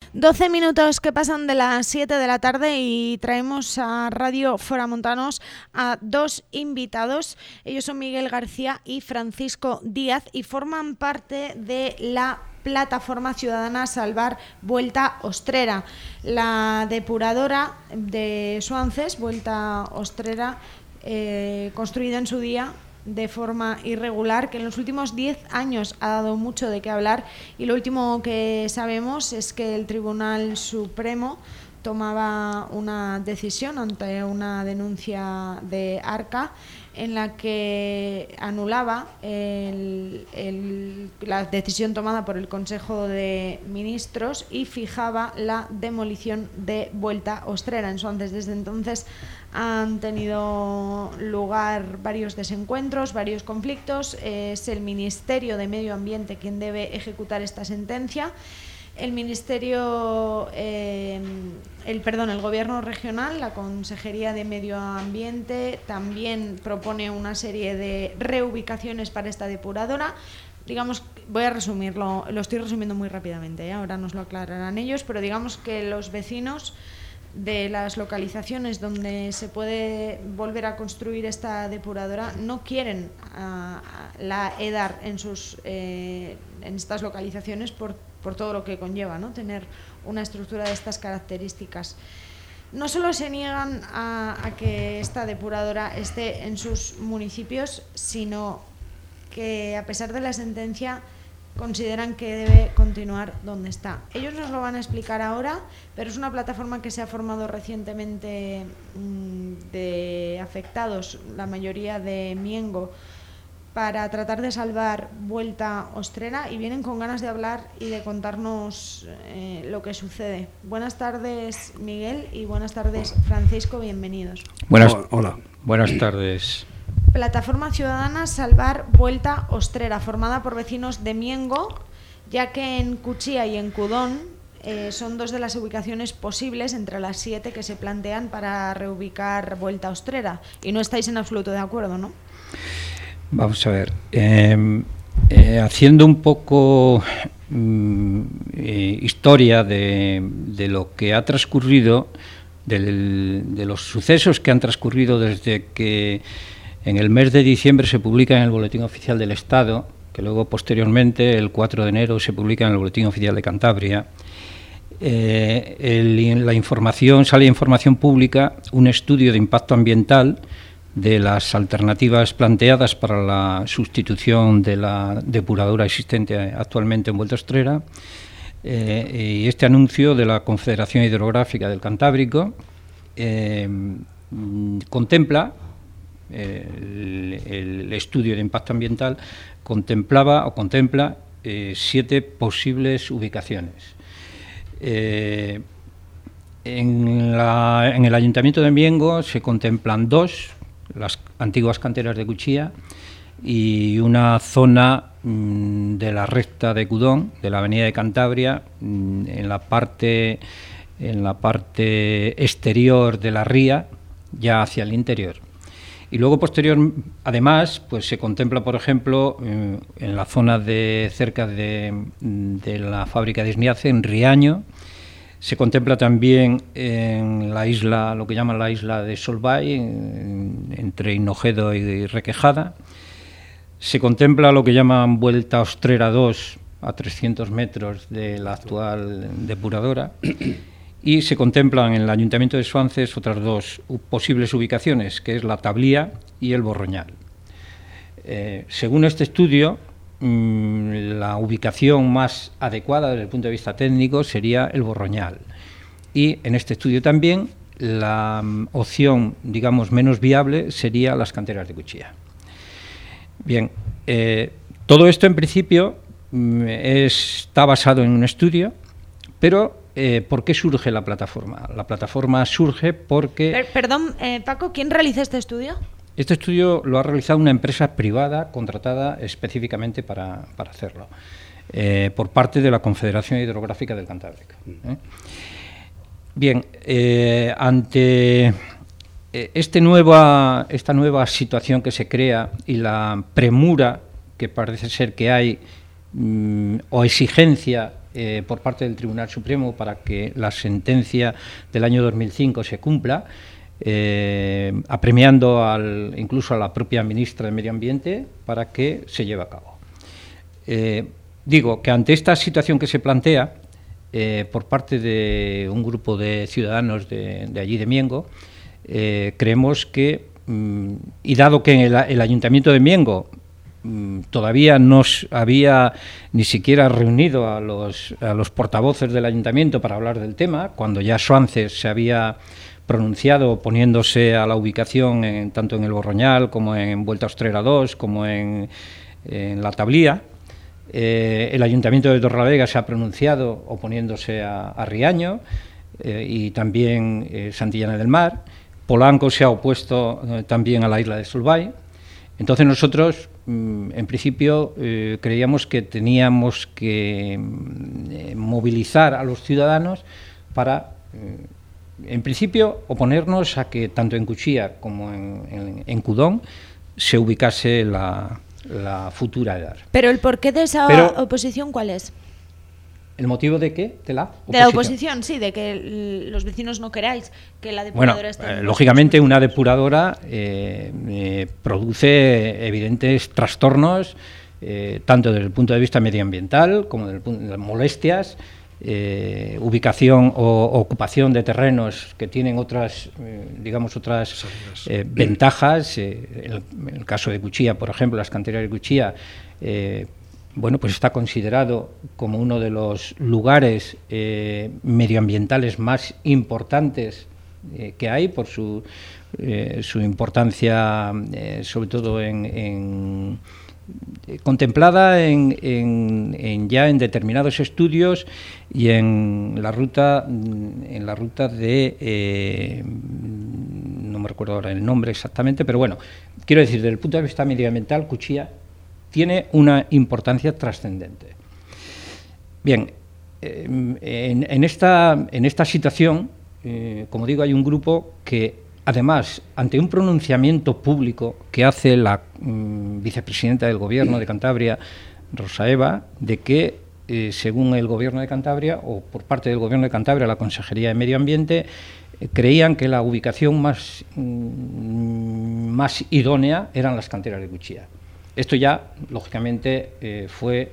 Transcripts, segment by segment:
12 minutos que pasan de las 7 de la tarde y traemos a Radio Foramontanos a dos invitados. Ellos son Miguel García y Francisco Díaz y forman parte de la plataforma ciudadana Salvar Vuelta Ostrera. La depuradora de Suances, Vuelta Ostrera, construida en su día de forma irregular, que en los últimos 10 años ha dado mucho de qué hablar, y lo último que sabemos es que el Tribunal Supremo tomaba una decisión ante una denuncia de Arca en la que anulaba la decisión tomada por el Consejo de Ministros y fijaba la demolición de Vuelta Ostrera. Desde entonces han tenido lugar varios desencuentros, varios conflictos. Es el Ministerio de Medio Ambiente quien debe ejecutar esta sentencia. El Gobierno regional, la Consejería de Medio Ambiente, también propone una serie de reubicaciones para esta depuradora. Digamos, voy a resumirlo, lo estoy resumiendo muy rápidamente, ahora nos lo aclararán ellos, pero digamos que los vecinos de las localizaciones donde se puede volver a construir esta depuradora no quieren la EDAR en estas localizaciones por todo lo que conlleva, ¿no? Tener una estructura de estas características. No solo se niegan a que esta depuradora esté en sus municipios, sino que a pesar de la sentencia consideran que debe continuar donde está. Ellos nos lo van a explicar ahora, pero es una plataforma que se ha formado recientemente de afectados, la mayoría de Miengo, para tratar de salvar Vuelta Ostrera, y vienen con ganas de hablar y de contarnos lo que sucede. Buenas tardes, Miguel, y buenas tardes, Francisco, bienvenidos. Hola. Buenas tardes. Plataforma ciudadana Salvar Vuelta Ostrera, formada por vecinos de Miengo, ya que en Cuchilla y en Cudón son dos de las ubicaciones posibles entre las 7 que se plantean para reubicar Vuelta Ostrera. Y no estáis en absoluto de acuerdo, ¿no? Vamos a ver, haciendo un poco historia de lo que ha transcurrido, de los sucesos que han transcurrido desde que en el mes de diciembre se publica en el Boletín Oficial del Estado, que luego posteriormente, el 4 de enero, se publica en el Boletín Oficial de Cantabria. Sale información pública, un estudio de impacto ambiental de las alternativas planteadas para la sustitución de la depuradora existente actualmente en Vuelta Ostrera, y este anuncio de la Confederación Hidrográfica del Cantábrico contempla, el estudio de impacto ambiental contempla 7 posibles ubicaciones. En el Ayuntamiento de Miengo se contemplan 2, las antiguas canteras de Cuchilla, y una zona de la recta de Cudón, de la avenida de Cantabria, en la parte exterior de la ría, ya hacia el interior. Y luego además, pues se contempla, por ejemplo, en la zona cerca de la fábrica de Isniace, en Riaño. Se contempla también en la isla, lo que llaman la isla de Solvay, entre Hinojedo y Requejada. Se contempla lo que llaman Vuelta Ostrera 2, a 300 metros de la actual depuradora. Y se contemplan en el Ayuntamiento de Suances otras 2 posibles ubicaciones, que es la Tablía y el Borroñal. Según este estudio, la ubicación más adecuada desde el punto de vista técnico sería el Borroñal. Y en este estudio también la opción, digamos, menos viable sería las canteras de Cuchilla. Bien, todo esto en principio está basado en un estudio, pero ¿por qué surge la plataforma? La plataforma surge porque... Perdón, Paco, ¿quién realiza este estudio? Este estudio lo ha realizado una empresa privada contratada específicamente para hacerlo, por parte de la Confederación Hidrográfica del Cantábrico. Bien, ante esta nueva situación que se crea y la premura que parece ser que hay, o exigencia por parte del Tribunal Supremo para que la sentencia del año 2005 se cumpla, apremiando incluso a la propia ministra de Medio Ambiente para que se lleve a cabo. Digo que ante esta situación que se plantea por parte de un grupo de ciudadanos de allí de Miengo, creemos que, y dado que el Ayuntamiento de Miengo todavía no había ni siquiera reunido a los portavoces del Ayuntamiento para hablar del tema, cuando ya Suances se había pronunciado oponiéndose a la ubicación tanto en el Borroñal como en Vuelta Ostrera 2 como en la Tablía. El Ayuntamiento de Torrelavega se ha pronunciado oponiéndose a Riaño y también Santillana del Mar. Polanco se ha opuesto también a la isla de Solvay. Entonces nosotros, en principio, creíamos que teníamos que movilizar a los ciudadanos para, en principio, oponernos a que tanto en Cuchilla como en Cudón se ubicase la futura EDAR. Pero el porqué de esa oposición, ¿cuál es? ¿El motivo de qué? ¿De la oposición? De la oposición, sí, de que los vecinos no queráis que la depuradora esté... lógicamente una depuradora produce evidentes trastornos, tanto desde el punto de vista medioambiental como desde el punto de las molestias, ubicación o ocupación de terrenos que tienen otras ventajas. En el caso de Cuchilla, por ejemplo, las canteras de Cuchilla, pues está considerado como uno de los lugares medioambientales más importantes que hay por su importancia, sobre todo contemplada ya en determinados estudios y en la ruta de no me recuerdo ahora el nombre exactamente, pero bueno, quiero decir, desde el punto de vista medioambiental, Cuchilla tiene una importancia trascendente. Bien, en esta situación, como digo, hay un grupo que, además, ante un pronunciamiento público que hace la vicepresidenta del Gobierno de Cantabria, Rosa Eva, de que, según el Gobierno de Cantabria, o por parte del Gobierno de Cantabria, la Consejería de Medio Ambiente, creían que la ubicación más idónea eran las canteras de Cuchilla. Esto ya, lógicamente, fue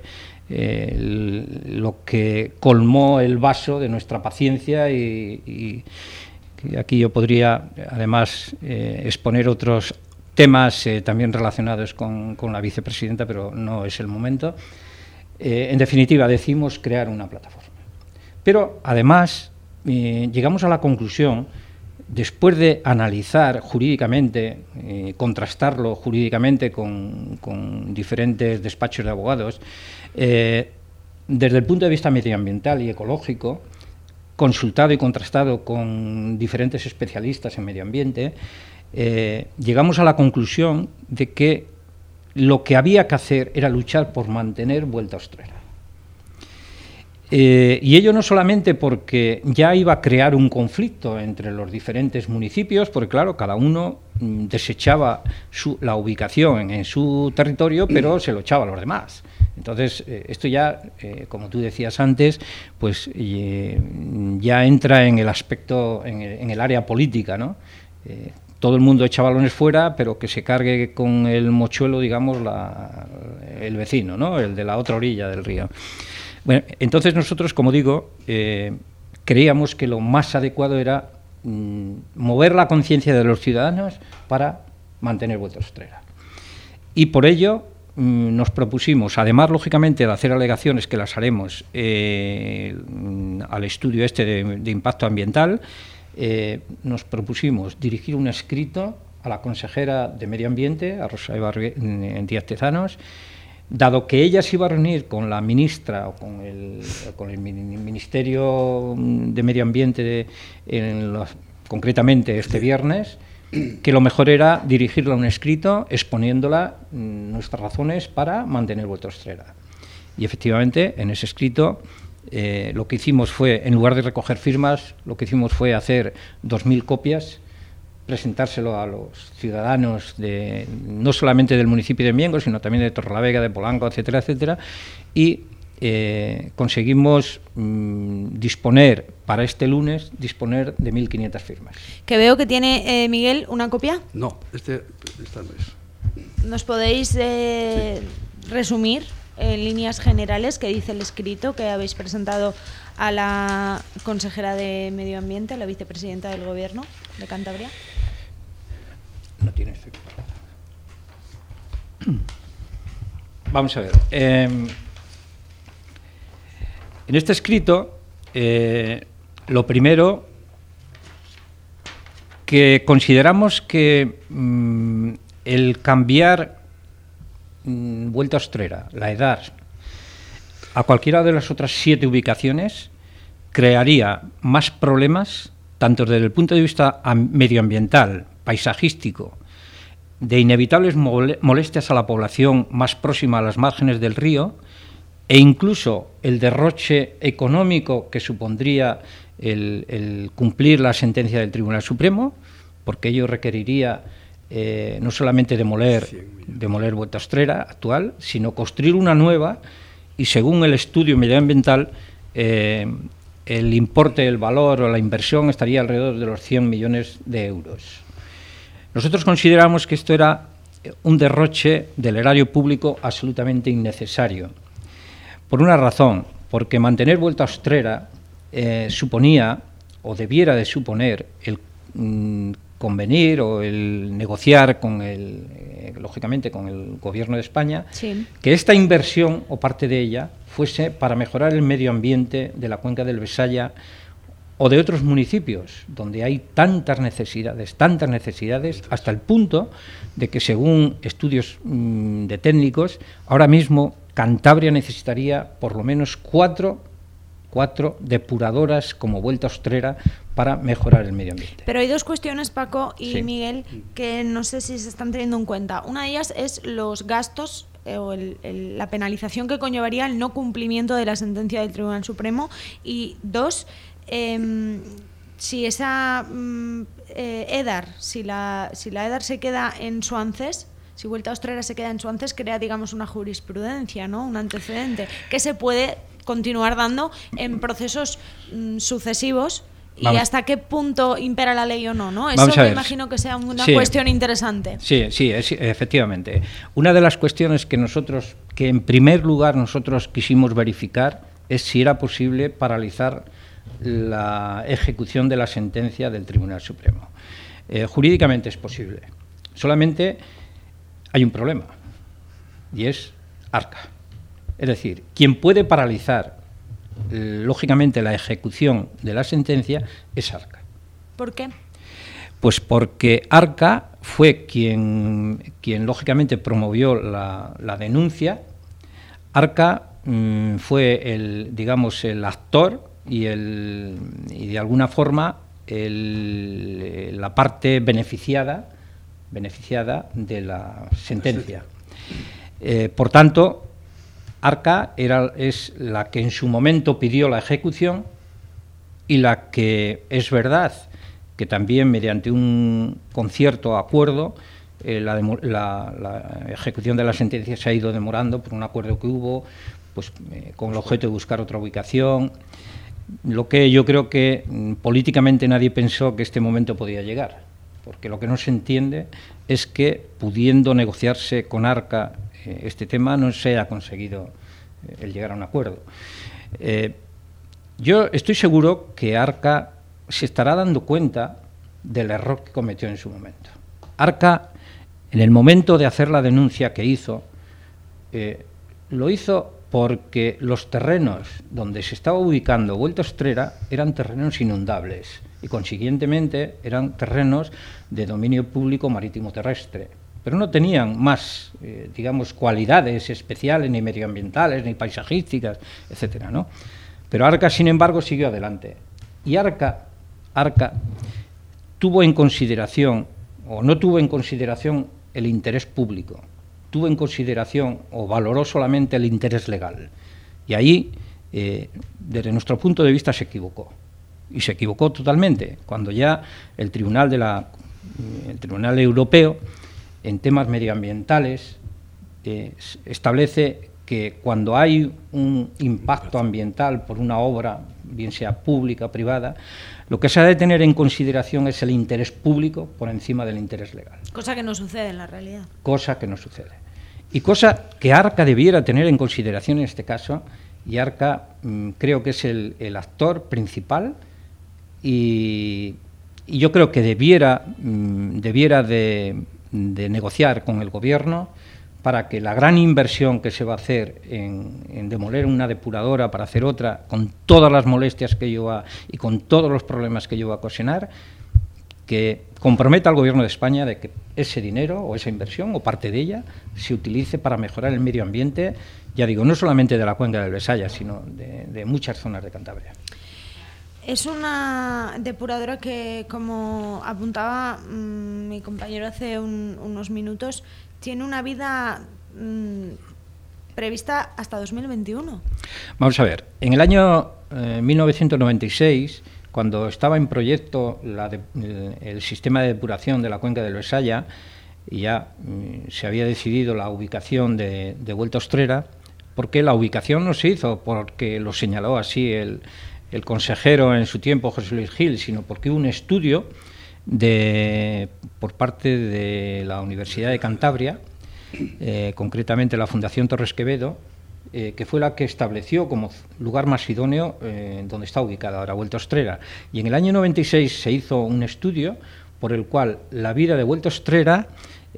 lo que colmó el vaso de nuestra paciencia y aquí yo podría, además, exponer otros temas también relacionados con la vicepresidenta, pero no es el momento. En definitiva, decidimos crear una plataforma. Pero, además, llegamos a la conclusión, después de analizar jurídicamente, contrastarlo jurídicamente con diferentes despachos de abogados, desde el punto de vista medioambiental y ecológico, consultado y contrastado con diferentes especialistas en medio ambiente, llegamos a la conclusión de que lo que había que hacer era luchar por mantener Vuelta Ostrera. Y ello no solamente porque ya iba a crear un conflicto entre los diferentes municipios, porque claro, cada uno desechaba la ubicación en su territorio, pero se lo echaba a los demás. Entonces, esto ya, como tú decías antes, pues ya entra en el aspecto, en el área política, ¿no? Todo el mundo echa balones fuera, pero que se cargue con el mochuelo, digamos, el vecino, ¿no? El de la otra orilla del río. Bueno, entonces nosotros, como digo, creíamos que lo más adecuado era mover la conciencia de los ciudadanos para mantener Vuelta Ostrera. Y por ello nos propusimos, además, lógicamente, de hacer alegaciones que las haremos al estudio de impacto ambiental, nos propusimos dirigir un escrito a la consejera de Medio Ambiente, a Rosa Eva Díaz Tezanos, dado que ella se iba a reunir con la ministra o con el Ministerio de Medio Ambiente concretamente este viernes, que lo mejor era dirigirle un escrito exponiéndola nuestras razones para mantener Vuelta Ostrera. Y efectivamente, en ese escrito lo que hicimos fue, en lugar de recoger firmas, lo que hicimos fue hacer 2.000 copias, presentárselo a los ciudadanos no solamente del municipio de Miengo, sino también de Torrelavega, de Polanco, etcétera, etcétera, y conseguimos disponer para este lunes de 1.500 firmas. Que veo que tiene Miguel una copia. No, esta no es. ¿Nos podéis resumir en líneas generales qué dice el escrito que habéis presentado a la consejera de Medio Ambiente, a la vicepresidenta del Gobierno de Cantabria? No tiene efecto. Vamos a ver. En este escrito, lo primero que consideramos que el cambiar Vuelta Ostrera, la EDAR, a cualquiera de las otras 7 ubicaciones, crearía más problemas, tanto desde el punto de vista medioambiental, paisajístico, de inevitables molestias a la población más próxima a las márgenes del río, e incluso el derroche económico que supondría el cumplir la sentencia del Tribunal Supremo, porque ello requeriría no solamente demoler Vuelta Ostrera actual, sino construir una nueva, y según el estudio medioambiental, el importe, el valor o la inversión estaría alrededor de los 100 millones de euros. Nosotros consideramos que esto era un derroche del erario público absolutamente innecesario. Por una razón, porque mantener Vuelta Ostrera suponía, o debiera de suponer, el convenir o el negociar con lógicamente con el Gobierno de España, sí, que esta inversión o parte de ella fuese para mejorar el medio ambiente de la cuenca del Besaya o de otros municipios donde hay tantas necesidades, hasta el punto de que, según estudios de técnicos, ahora mismo Cantabria necesitaría por lo menos cuatro depuradoras como Vuelta Ostrera para mejorar el medio ambiente. Pero hay dos cuestiones, Paco y sí, Miguel, que no sé si se están teniendo en cuenta. Una de ellas es los gastos o la penalización que conllevaría el no cumplimiento de la sentencia del Tribunal Supremo, y dos, si esa EDAR, si la EDAR se queda en Suances, si Vuelta Ostrera se queda en Suances, crea, digamos, una jurisprudencia, ¿no? Un antecedente que se puede continuar dando en procesos sucesivos. ¿Y hasta qué punto impera la ley o no? ¿No? Eso me imagino que sea una cuestión interesante. Sí, efectivamente. Una de las cuestiones que en primer lugar nosotros quisimos verificar es si era posible paralizar la ejecución de la sentencia del Tribunal Supremo. Jurídicamente es posible. Solamente hay un problema, y es Arca. Es decir, quien puede paralizar lógicamente la ejecución de la sentencia es Arca. ¿Por qué? Pues porque Arca fue quien lógicamente promovió la denuncia. Arca fue el actor y de alguna forma la parte beneficiada de la sentencia. Por tanto, Arca es la que en su momento pidió la ejecución, y la que es verdad que también mediante un concierto acuerdo la ejecución de la sentencia se ha ido demorando por un acuerdo que hubo, pues con el objeto de buscar otra ubicación, lo que yo creo que políticamente nadie pensó que este momento podía llegar, porque lo que no se entiende es que, pudiendo negociarse con Arca este tema, no se haya conseguido el llegar a un acuerdo. Yo estoy seguro que Arca se estará dando cuenta del error que cometió en su momento. Arca, en el momento de hacer la denuncia que hizo, lo hizo porque los terrenos donde se estaba ubicando Vuelta Ostrera eran terrenos inundables y, consiguientemente, eran terrenos de dominio público marítimo terrestre. Pero no tenían más, cualidades especiales, ni medioambientales, ni paisajísticas, etcétera, ¿no? Pero Arca, sin embargo, siguió adelante. Y Arca tuvo en consideración, o no tuvo en consideración, el interés público. Tuvo en consideración, o valoró solamente, el interés legal. Y ahí, desde nuestro punto de vista, se equivocó. Y se equivocó totalmente, cuando ya el Tribunal Europeo, en temas medioambientales, establece que cuando hay un impacto ambiental por una obra, bien sea pública o privada, lo que se ha de tener en consideración es el interés público por encima del interés legal. Cosa que no sucede en la realidad. Cosa que no sucede. Y cosa que Arca debiera tener en consideración en este caso, y Arca creo que es el actor principal, y yo creo que debiera de negociar con el Gobierno para que la gran inversión que se va a hacer en demoler una depuradora para hacer otra, con todas las molestias que lleva y con todos los problemas que lleva a ocasionar, que comprometa al Gobierno de España de que ese dinero o esa inversión o parte de ella se utilice para mejorar el medio ambiente, ya digo, no solamente de la cuenca del Besaya, sino de muchas zonas de Cantabria. Es una depuradora que, como apuntaba mi compañero hace unos minutos, tiene una vida prevista hasta 2021. Vamos a ver, en el año 1996, cuando estaba en proyecto el sistema de depuración de la cuenca del Besaya, y ya se había decidido la ubicación de Vuelta Ostrera, porque la ubicación no se hizo porque lo señaló así el consejero en su tiempo, José Luis Gil, sino porque hubo un estudio por parte de la Universidad de Cantabria, concretamente la Fundación Torres Quevedo, que fue la que estableció como lugar más idóneo donde está ubicada ahora Vuelta Ostrera. Y en el año 96 se hizo un estudio por el cual la vida de Vuelta Ostrera,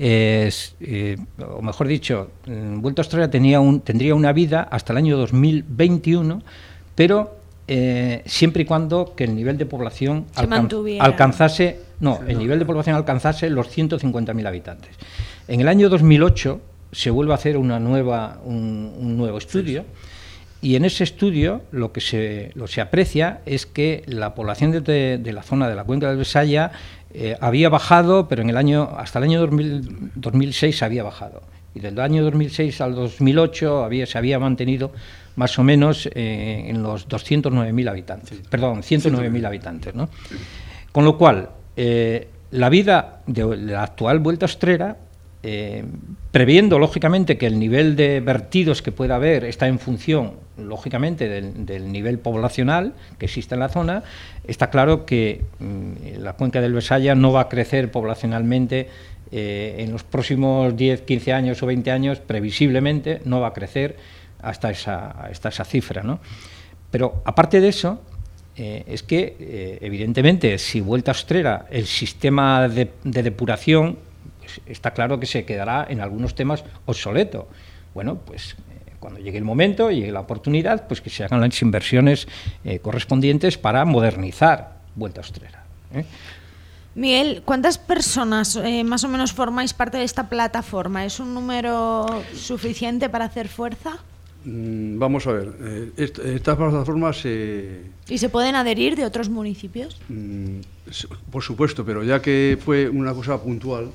o mejor dicho, Vuelta Ostrera tendría una vida hasta el año 2021, pero siempre y cuando que el nivel de población alcanzase los 150.000 habitantes. En el año 2008 se vuelve a hacer un nuevo estudio, y en ese estudio lo que se aprecia es que la población de la zona de la cuenca del Besaya había bajado, pero hasta el año 2006 había bajado. Y del año 2006 al 2008 se había mantenido más o menos en los 209.000 habitantes, perdón, 109.000 habitantes, ¿no? Con lo cual, la vida de la actual Vuelta Ostrera, previendo lógicamente que el nivel de vertidos que pueda haber está en función, lógicamente, del nivel poblacional que existe en la zona, está claro que la cuenca del Besaya no va a crecer poblacionalmente en los próximos 10, 15 años o 20 años, previsiblemente no va a crecer hasta esa cifra, ¿no? Pero aparte de eso, es que evidentemente si Vuelta Ostrera, el sistema de depuración, pues está claro que se quedará en algunos temas obsoleto. Bueno, pues cuando llegue el momento, llegue la oportunidad, pues que se hagan las inversiones correspondientes para modernizar Vuelta Ostrera. Miguel, ¿cuántas personas más o menos formáis parte de esta plataforma? ¿Es un número suficiente para hacer fuerza? Vamos a ver, estas plataformas... ¿Y se pueden adherir de otros municipios? Por supuesto, pero ya que fue una cosa puntual,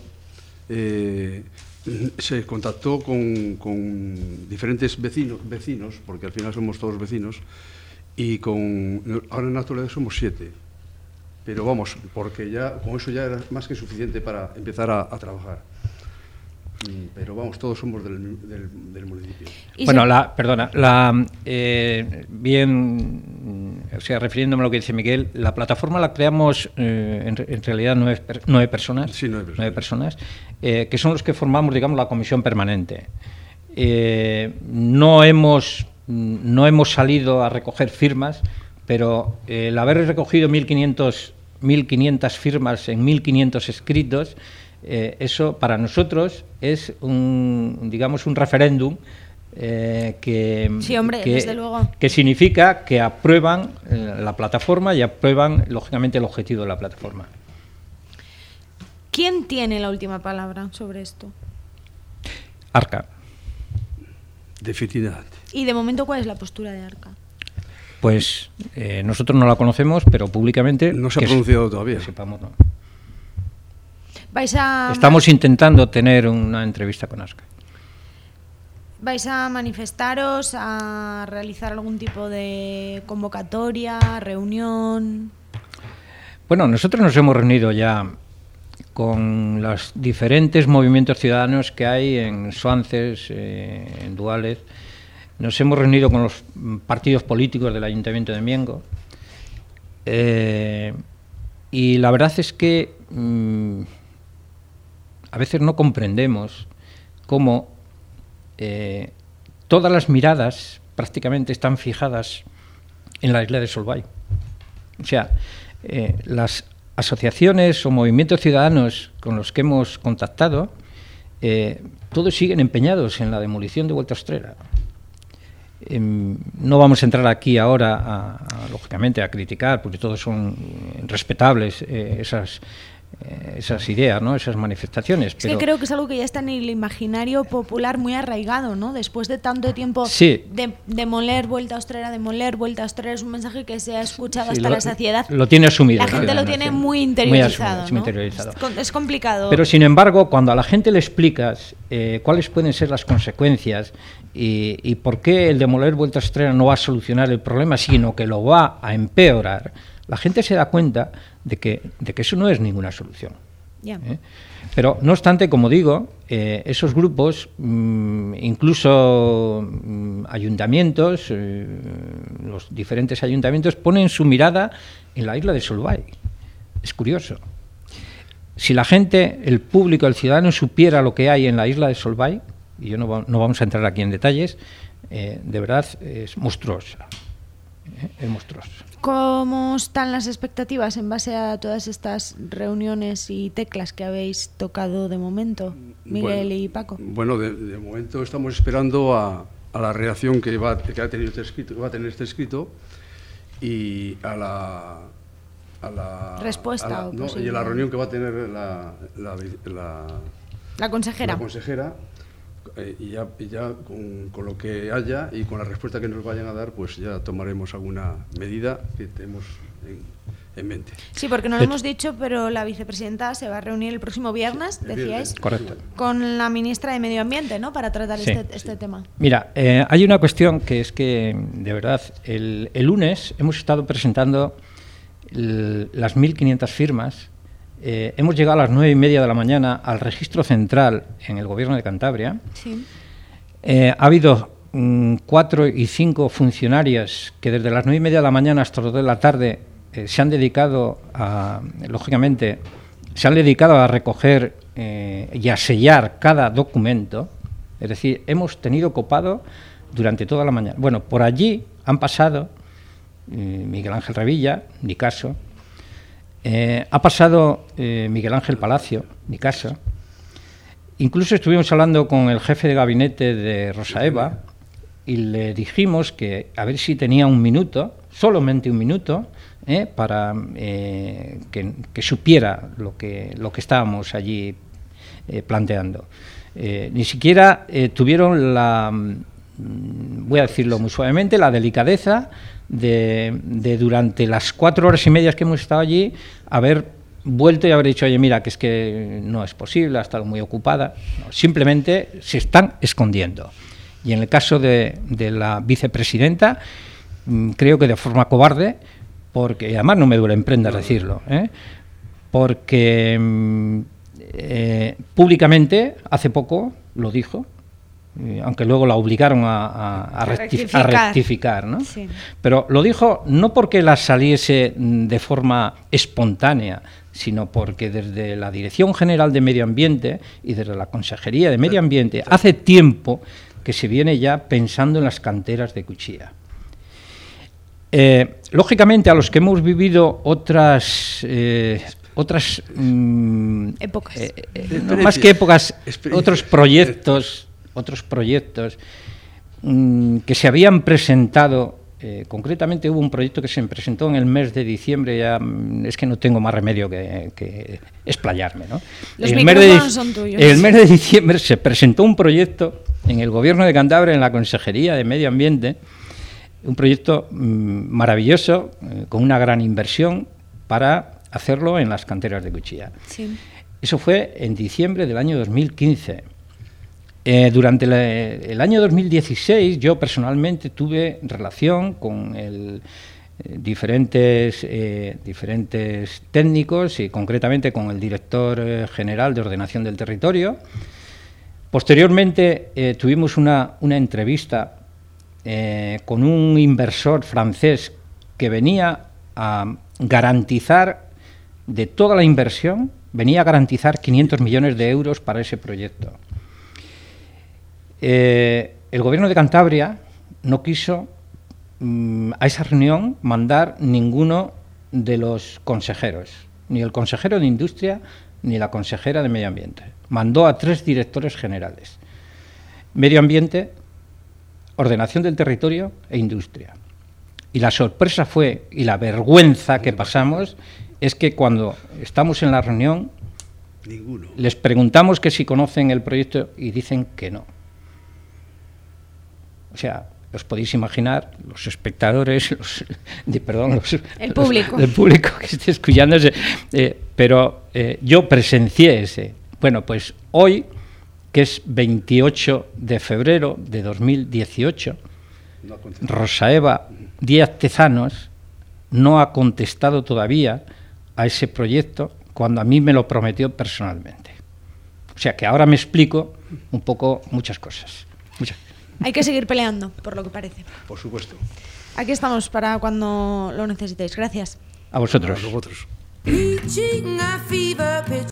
se contactó con diferentes vecinos, porque al final somos todos vecinos, y ahora en la actualidad somos 7. Pero vamos, porque ya con eso ya era más que suficiente para empezar a trabajar. Pero vamos, todos somos del municipio. Bueno, refiriéndome a lo que dice Miguel, la plataforma la creamos en realidad 9 personas, sí, 9 personas que son los que formamos, digamos, la comisión permanente. No hemos salido a recoger firmas, pero el haber recogido 1.500 firmas en 1.500 escritos, eso para nosotros es un referéndum sí, hombre, desde luego, que significa que aprueban la plataforma y aprueban lógicamente el objetivo de la plataforma. ¿Quién tiene la última palabra sobre esto? Arca. Definitivamente. ¿Y de momento cuál es la postura de Arca? Pues nosotros no la conocemos, pero públicamente... No se ha pronunciado todavía. Que sepamos, no. Estamos intentando tener una entrevista con Arca. ¿Vais a manifestaros, a realizar algún tipo de convocatoria, reunión? Bueno, nosotros nos hemos reunido ya con los diferentes movimientos ciudadanos que hay en Suances, en Duález, nos hemos reunido con los partidos políticos del Ayuntamiento de Miengo, y la verdad es que a veces no comprendemos cómo todas las miradas prácticamente están fijadas en la isla de Solvay. O sea, las asociaciones o movimientos ciudadanos con los que hemos contactado, todos siguen empeñados en la demolición de Vuelta Ostrera. No vamos a entrar aquí ahora, lógicamente, a criticar, porque todos son respetables esas ideas, ¿no? Esas manifestaciones. Es que creo que es algo que ya está en el imaginario popular muy arraigado, ¿no? Después de tanto tiempo de demoler Vuelta Ostrera, es un mensaje que se ha escuchado hasta la saciedad. Lo tiene asumido. La gente lo tiene muy interiorizado, muy ¿no? interiorizado. Es complicado. Pero, sin embargo, cuando a la gente le explicas cuáles pueden ser las consecuencias y por qué el demoler Vuelta Ostrera no va a solucionar el problema, sino que lo va a empeorar, la gente se da cuenta de que eso no es ninguna solución. Yeah. Pero, no obstante, como digo, esos grupos, incluso ayuntamientos, los diferentes ayuntamientos, ponen su mirada en la isla de Solvay. Es curioso. Si la gente, el público, el ciudadano supiera lo que hay en la isla de Solvay, y no vamos a entrar aquí en detalles, de verdad es monstruosa. Es monstruosa. ¿Cómo están las expectativas en base a todas estas reuniones y teclas que habéis tocado de momento, Miguel y Paco? Bueno, de momento estamos esperando a la reacción que va a tener este escrito y a la respuesta y a la reunión que va a tener la consejera. Y ya con lo que haya y con la respuesta que nos vayan a dar, pues ya tomaremos alguna medida que tenemos en mente. Sí, porque no lo hemos dicho, pero la vicepresidenta se va a reunir el próximo viernes, decíais, correcto, con la ministra de Medio Ambiente, ¿no?, para tratar este tema. Mira, hay una cuestión que es que, de verdad, el lunes hemos estado presentando las 1.500 firmas. Hemos llegado a las 9:30 de la mañana al registro central en el Gobierno de Cantabria. Sí. Ha habido 4 y 5 funcionarios que desde las 9:30 de la mañana hasta las 2 de la tarde se han dedicado a recoger y a sellar cada documento. Es decir, hemos tenido copado durante toda la mañana. Bueno, por allí han pasado Miguel Ángel Revilla, mi caso. Ha pasado Miguel Ángel Palacio, mi casa. Incluso estuvimos hablando con el jefe de gabinete de Rosa Eva y le dijimos que a ver si tenía un minuto, solamente un minuto, para que supiera lo que estábamos allí planteando. Ni siquiera tuvieron voy a decirlo muy suavemente, la delicadeza de durante las 4 horas y media que hemos estado allí haber vuelto y haber dicho, oye, mira, que es que no es posible, ha estado muy ocupada. No, simplemente se están escondiendo. Y en el caso de la vicepresidenta, creo que de forma cobarde, porque además no me duele en prendas decirlo, porque públicamente hace poco lo dijo, aunque luego la obligaron a rectificar, ¿no? Sí. Pero lo dijo no porque la saliese de forma espontánea, sino porque desde la Dirección General de Medio Ambiente y desde la Consejería de Medio Ambiente hace tiempo que se viene ya pensando en las canteras de Cuchilla. Lógicamente, a los que hemos vivido otras épocas, no, más que épocas, otros proyectos que se habían presentado, concretamente hubo un proyecto que se presentó en el mes de diciembre, ya es que no tengo más remedio que explayarme, ¿no? Los micrófonos son tuyos. En el mes de diciembre se presentó un proyecto en el Gobierno de Cantabria, en la Consejería de Medio Ambiente, un proyecto maravilloso, con una gran inversión para hacerlo en las canteras de Cuchilla. Sí. Eso fue en diciembre del año 2015. Durante el año 2016 yo personalmente tuve relación con diferentes técnicos y concretamente con el director general de Ordenación del Territorio. Posteriormente tuvimos una entrevista con un inversor francés que venía a garantizar, de toda la inversión, venía a garantizar 500 millones de euros para ese proyecto. El gobierno de Cantabria no quiso a esa reunión mandar ninguno de los consejeros, ni el consejero de Industria ni la consejera de Medio Ambiente. Mandó a 3 directores generales: Medio Ambiente, Ordenación del Territorio e Industria. Y la sorpresa fue, y la vergüenza que pasamos, es que cuando estamos en la reunión, ninguno. Les preguntamos que si conocen el proyecto y dicen que no. O sea, os podéis imaginar, los espectadores, el público que esté escuchándose, pero yo presencié ese. Bueno, pues hoy, que es 28 de febrero de 2018, Rosa Eva Díaz Tezanos no ha contestado todavía a ese proyecto cuando a mí me lo prometió personalmente. O sea que ahora me explico un poco muchas cosas. Hay que seguir peleando, por lo que parece. Por supuesto. Aquí estamos para cuando lo necesitéis. Gracias. A vosotros. A vosotros.